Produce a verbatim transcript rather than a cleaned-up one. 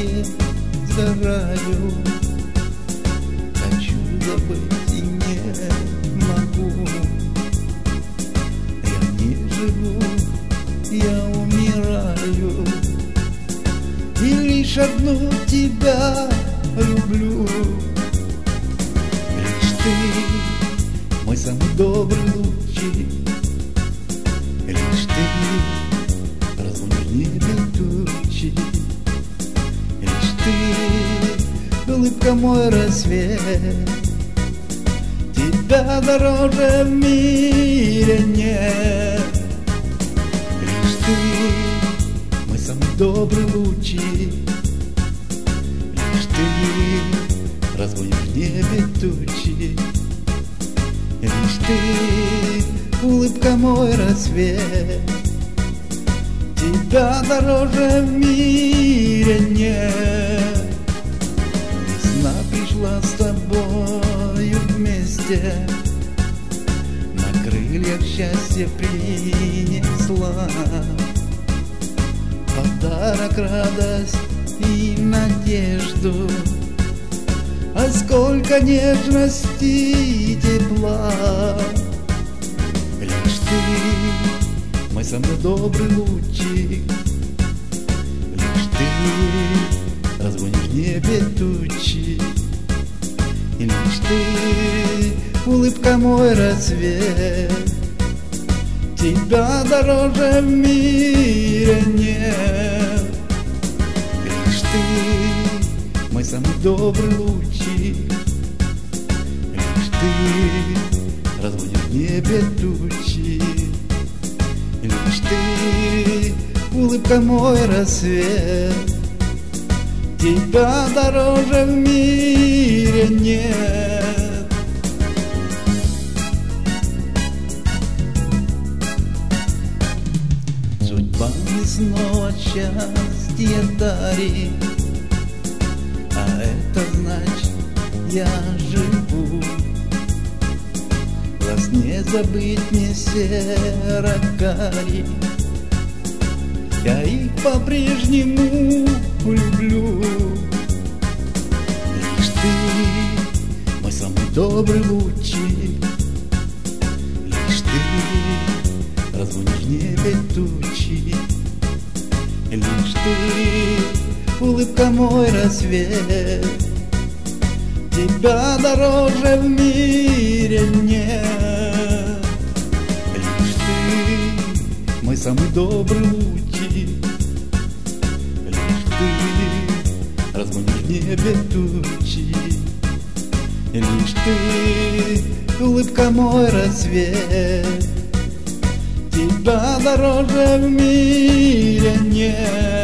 огоньке сгораю. Хочу забыть и не могу. Я не живу, я умираю, и лишь одну тебя люблю. Лишь ты, мой самый добрый лучик, лишь ты разгонишь в небе тучи. Лишь ты, улыбка мой рассвет, тебя дороже в мире нет. Лишь ты, мой самый добрый лучик, лишь ты разгонишь в небе тучи. Лишь ты, улыбка мой рассвет, тебя дороже в мире нет. Весна пришла с тобою вместе, на крыльях счастья принесла подарок, радость и надежду. А сколько нежности и тепла. Лишь ты, мой самый добрый лучик, лишь ты разгонишь в небе тучи. И лишь ты, улыбка мой рассвет, тебя дороже в мире нет. Лишь ты, мой самый добрый лучик, лишь ты разгонишь в небе тучи. Лишь ты, улыбка мой рассвет, тебя дороже в мире нет. Судьба мне снова счастье дарит, а это значит, я живу. Глаз не забыть, не серо карий, я их по-прежнему люблю. Лишь ты, мой самый добрый лучик, лишь ты разгонишь в небе тучи. Лишь ты, улыбка мой рассвет, тебя дороже в мире нет. Лишь ты, мой самый добрый лучик, лишь ты разгонишь в небе тучи. Лишь ты, улыбка мой рассвет, тебя дороже в мире нет.